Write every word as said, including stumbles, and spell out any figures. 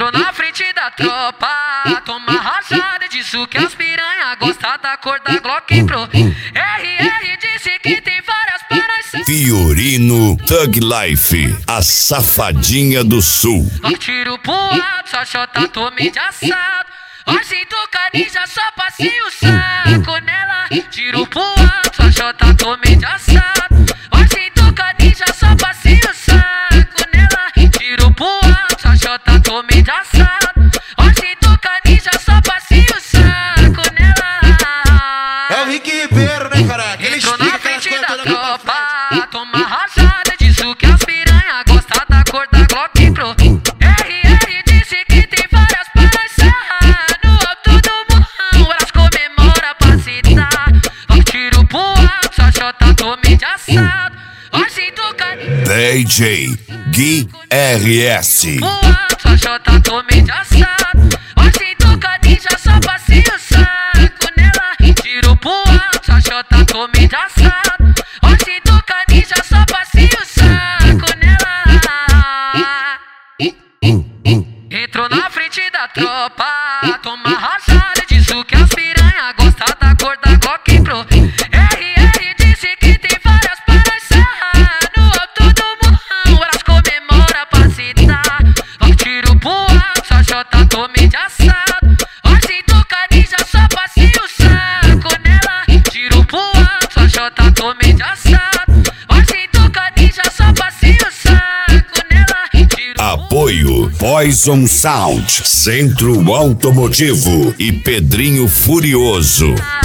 Entrou na frente da tropa, toma rajada, disso que as piranha gosta da cor da Glock Pro. R R disse que tem várias para Fiorino Thug Life, a safadinha do sul. Ó tiro pro alto, só chota tome de assado. Hoje do canija só passei o saco nela. Tiro pro alto, só chota tome de assado. Hoje do canija só passei o saco nela. Tiro pro alto, só chota tome de assado. Hoje do canija só passei o saco nela. É o Rick Ribeiro, né, cara? Ele entrou explica na frente aquelas da coisas todas tropa, toma rajada, disso que as piranha gosta da cor da Glock Pro. R R disse que tem várias para no alto do morrão, elas comemoram pra citar. Ó tiro pro alto, só chota tome de assado. Hoje do canija D J Gui R S. pro alto, só chota tome de assado. Hoje do canija só passei o saco nela. Tiro pro alto, só chota tome de assado. Hoje do canija só passei o saco nela. Entrou na frente da tropa, toma rajada, disso que as piranha gosta da cor da Glock Pro. R R disse que tem várias para no alto do morrão, elas comemoram pra citar. Ó tiro pro alto, só chota tome de assado. Hoje do canija só passei o saco nela. Tiro pro alto, só chota tome de assado. Hoje do canija só passei o saco nela. Tiro Apoio Poison Sound, Centro Automotivo e Pedrinho Furioso.